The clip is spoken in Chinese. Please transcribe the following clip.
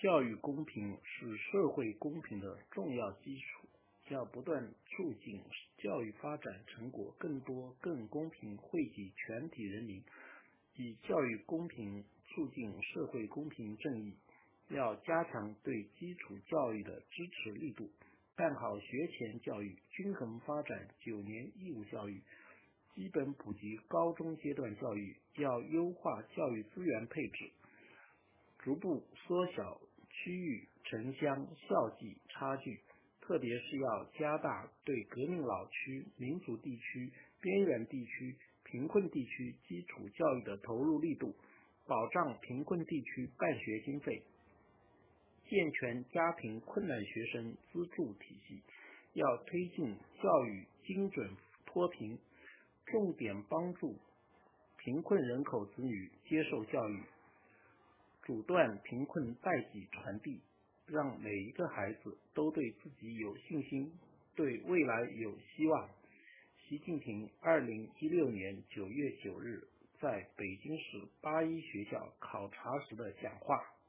教育公平是社会公平的重要基础，要不断促进教育发展成果更多、更公平惠及全体人民，以教育公平促进社会公平正义。要加强对基础教育的支持力度，办好学前教育，均衡发展9年义务教育，基本普及高中阶段教育，要优化教育资源配置，逐步缩小区域城乡校际差距，特别是要加大对革命老区、民族地区、边远地区、贫困地区基础教育的投入力度，保障贫困地区办学经费，健全家庭困难学生资助体系，要推进教育精准脱贫，重点帮助贫困人口子女接受教育，阻断贫困代际传递，让每一个孩子都对自己有信心，对未来有希望。习近平2016年9月9日在北京市八一学校考察时的讲话。